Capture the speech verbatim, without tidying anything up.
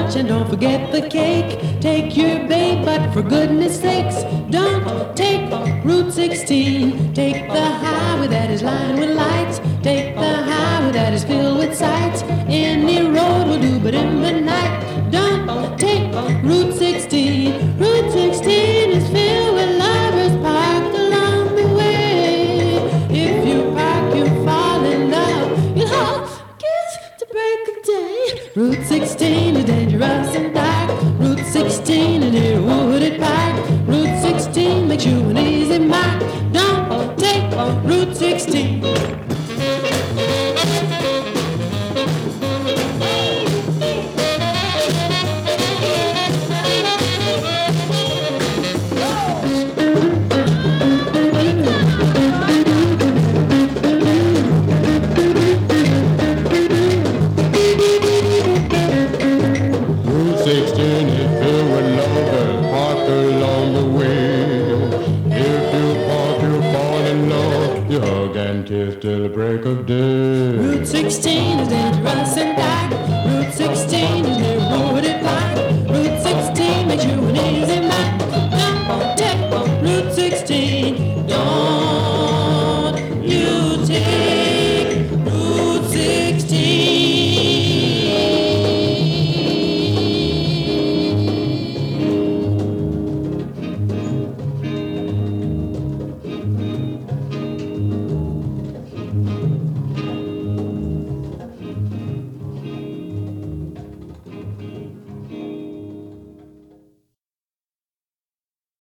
lunch and don't forget the cake. Take your babe, but for goodness sakes, don't take Route sixteen. Take the highway that is lined with lights. Take the highway that is filled with sights. Any road will do, but in the night, don't take Route sixteen. Route sixteen is filled with lovers parked along the way. If you park, you fall in love. You'll all kiss to break of day. Route sixteen is dangerous and dark. Route sixteen is near Wooded Park. Route sixteen makes you an easy mark. Don't take Route sixteen. sixteen is filled with lovers parked along the way. If you park, you fall in love. You hug and kiss till the break of day. Route sixteen is dangerous.